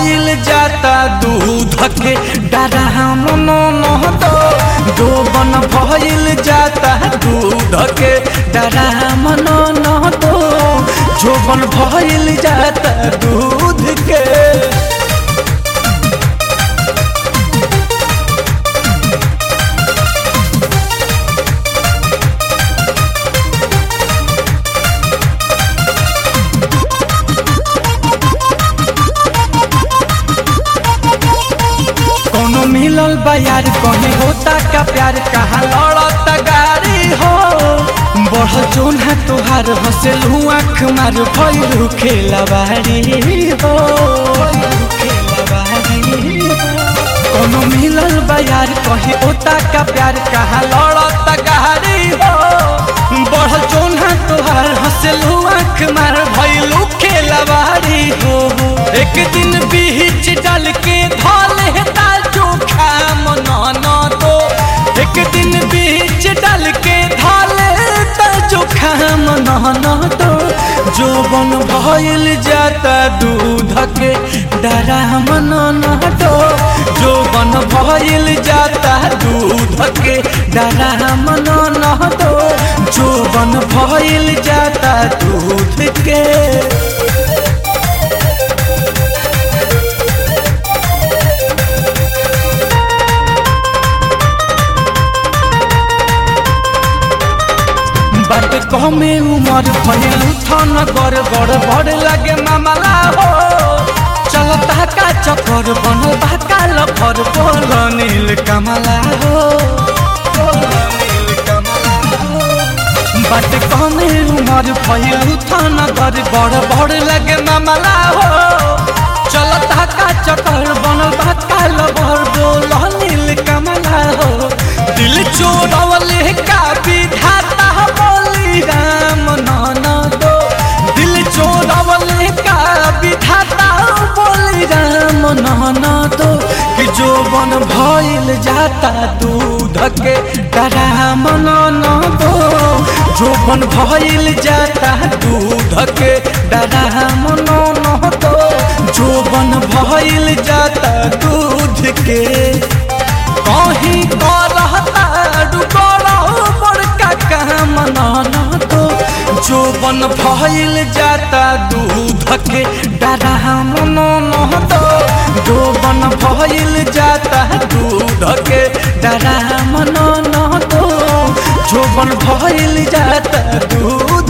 भइल जाता दूध के डराम न दो जोबन भइल जाता दूध के डराम न दो जोबन भइल जाता दूध के। मिलल बयार कहीं होता का प्यार कहाँ लड़त गारी हो बढ़ जोन है तुहार हंसलू आँख मार भैलू खेलवारी हो कोनो मिलल बयार कहीं होता का प्यार कहाँ लड़त गारी हो बढ़ जोन है तुहार हंसलू आँख मार भैलू खेलवारी हो। एक दिन बीच डाल के धोले एक दिन बीच डाल के धाले जोखाम न दो जोबन भइल जाता दूध के डराम न दो जोबन भइल जाता दूध के डराम न दो जोबन भइल जाता दूध के। बात कमे उमर भइल थन गड़बड़ लगे मामला हो चलता का चक्कर बनल बाकाल भर बोल नील कमला हो बात कमे उमर भइल थन गड़बड़ लगे मामला हो चलता का चक्कर बनल बाकाल भर बोल नील कमला हो। दिल चोरवले का विधाता राम नाना दो दिल चोरवले का विधाता बोली राम नाना दो कि जोबन भइल जाता दूध के डराम नाना दो जोबन भइल जाता दूध के डराम नाना दो जोबन भइल जाता दूध के। कहीं करहता डुबड़ा बड़का काम नाना दो जोबन भइल जाता दूध के डराम न दो जोबन भइल जाता दूध के डराम न दो जोबन भइल जाता दूध